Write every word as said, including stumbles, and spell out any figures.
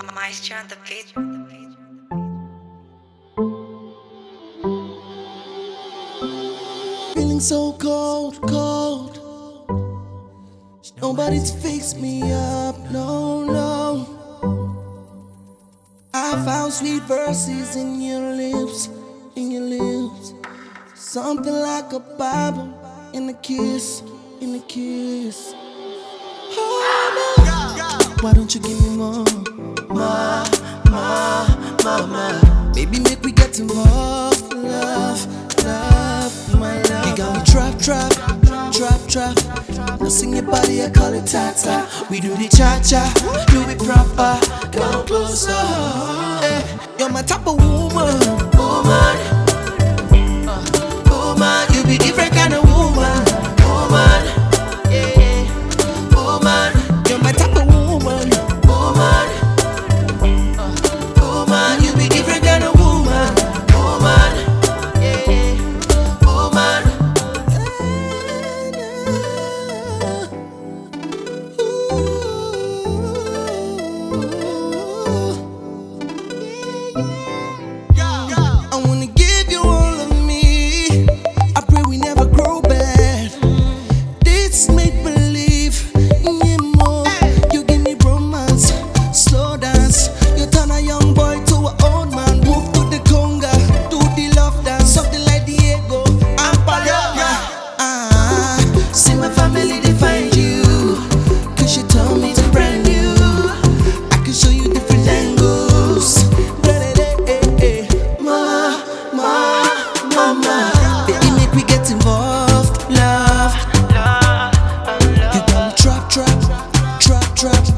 Maestro on the beat. Feeling so cold, cold. Nobody to fix me up, no, no. I found sweet verses in your lips, in your lips. Something like a Bible in a kiss, in a kiss. Oh, no. Why don't you give me more, more, more, more, more? Baby, make we get involved, love, love, my love. You got me trap, trap, trap, trap. Now sing your body, I call it ta-ta. We do the cha-cha, do it proper. Come closer, hey. You're my type of woman, woman, uh, woman. You be different kind of woman, woman, yeah, woman. You're my type of woman, woman, uh, woman. You be different kind of woman, woman, yeah, woman. I wanna give you all of me. I pray we never grow bad. This make believe, yeah, more. You give me romance, slow dance. You turn a young boy to an old man. Move to the conga, do the love dance, something like Diego and Paloma. Ah, see my family they find you, 'cause you told me to brand new. I can show you different angles. Mama, baby, make we get involved, love. You got me trap, trap, trap, trap.